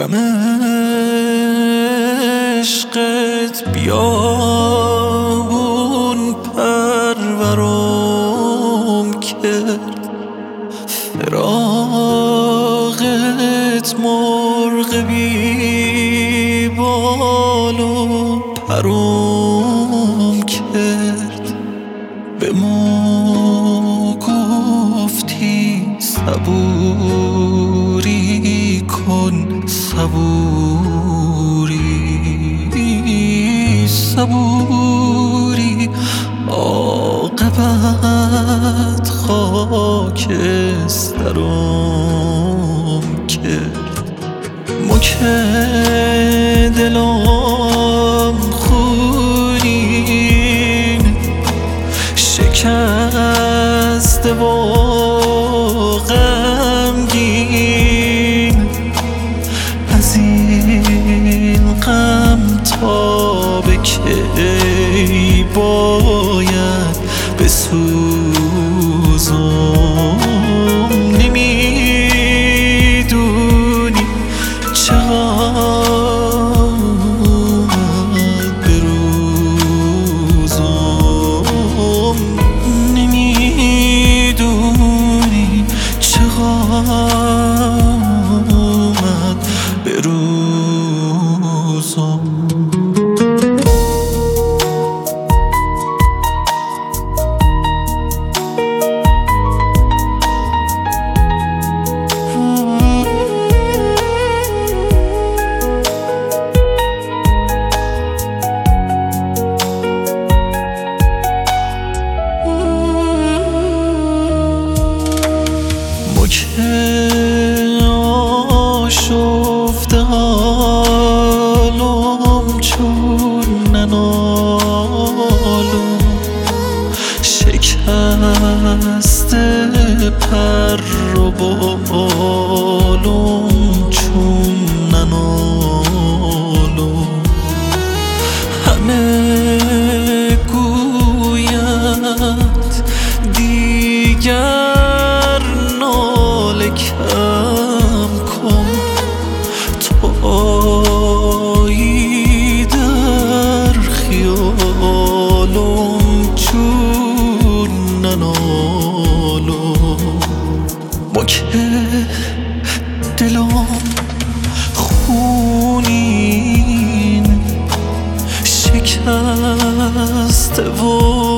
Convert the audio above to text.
غم عشقت بیابون پرورم کرد، فراقت مرغ بی بال و پرم کرد. به ما گفتی صبوری کن، صبوری عاقبت خاکسترم کرد. ما که دلم خونین شکسته و غمگین، از این غم تا به کی باید بسوزم؟ نمیدونی چقدر به روزم، نمیدونی چقدر به روزم. که آشفته حالم چون ننالم، شکسته پر و بالم چون ننالم. همه گوید دیگر ناله کم کن، تویی در خیالم چون ننالم. ما که دلم خونین شکسته و